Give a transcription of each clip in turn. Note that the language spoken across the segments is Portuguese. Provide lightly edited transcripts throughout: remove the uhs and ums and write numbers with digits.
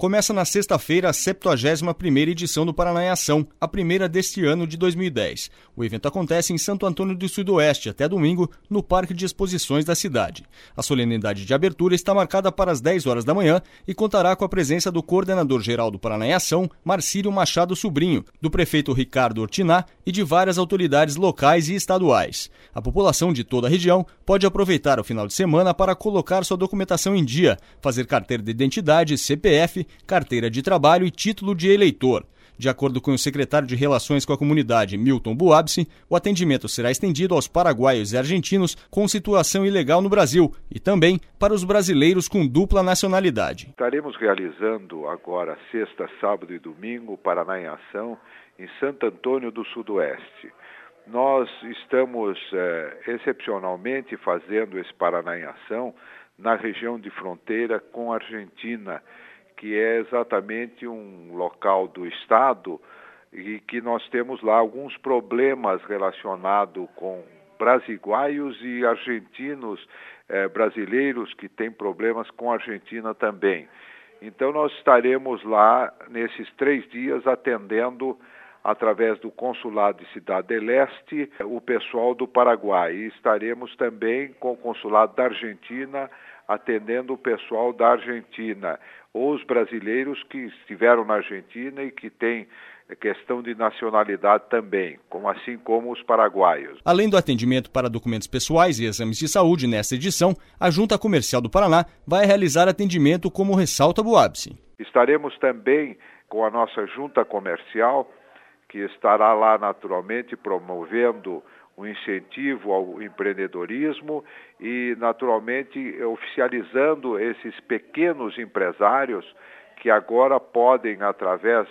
Começa na sexta-feira a 71ª edição do Paraná em Ação, a primeira deste ano de 2010. O evento acontece em Santo Antônio do Sudoeste até domingo, no Parque de Exposições da cidade. A solenidade de abertura está marcada para as 10 horas da manhã e contará com a presença do coordenador-geral do Paraná em Ação, Marcílio Machado Sobrinho, do prefeito Ricardo Ortiná e de várias autoridades locais e estaduais. A população de toda a região pode aproveitar o final de semana para colocar sua documentação em dia, fazer carteira de identidade, CPF, carteira de trabalho e título de eleitor. De acordo com o secretário de Relações com a Comunidade, Milton Buabsi, o atendimento será estendido aos paraguaios e argentinos com situação ilegal no Brasil e também para os brasileiros com dupla nacionalidade. Estaremos realizando agora sexta, sábado e domingo o Paraná em Ação em Santo Antônio do Sudoeste. Nós estamos excepcionalmente fazendo esse Paraná em Ação na região de fronteira com a Argentina, que é exatamente um local do estado e que nós temos lá alguns problemas relacionados com brasiguaios e argentinos brasileiros que têm problemas com a Argentina também. Então nós estaremos lá nesses 3 dias atendendo através do Consulado de Cidade del Este o pessoal do Paraguai e estaremos também com o Consulado da Argentina atendendo o pessoal da Argentina, ou os brasileiros que estiveram na Argentina e que têm questão de nacionalidade também, assim como os paraguaios. Além do atendimento para documentos pessoais e exames de saúde nesta edição, a Junta Comercial do Paraná vai realizar atendimento como ressalta Buabsi. Estaremos também com a nossa Junta Comercial, que estará lá naturalmente promovendo o incentivo ao empreendedorismo e, naturalmente, oficializando esses pequenos empresários que agora podem, através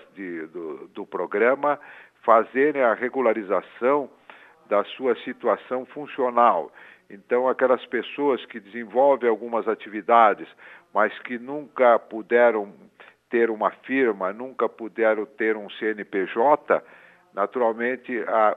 do programa, fazerem a regularização da sua situação funcional. Então, aquelas pessoas que desenvolvem algumas atividades, mas que nunca puderam ter uma firma, nunca puderam ter um CNPJ, naturalmente,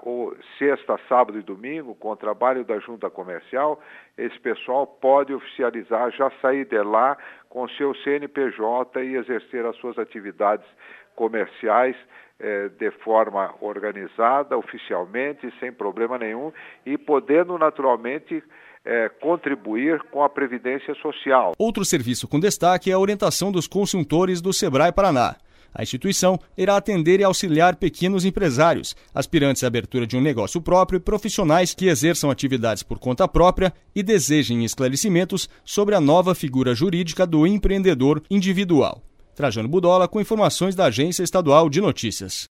sexta, sábado e domingo, com o trabalho da Junta Comercial, esse pessoal pode oficializar, já sair de lá com seu CNPJ e exercer as suas atividades comerciais de forma organizada, oficialmente, sem problema nenhum, e podendo, naturalmente, contribuir com a Previdência Social. Outro serviço com destaque é a orientação dos consultores do Sebrae Paraná. A instituição irá atender e auxiliar pequenos empresários, aspirantes à abertura de um negócio próprio e profissionais que exerçam atividades por conta própria e desejem esclarecimentos sobre a nova figura jurídica do empreendedor individual. Trajano Budola com informações da Agência Estadual de Notícias.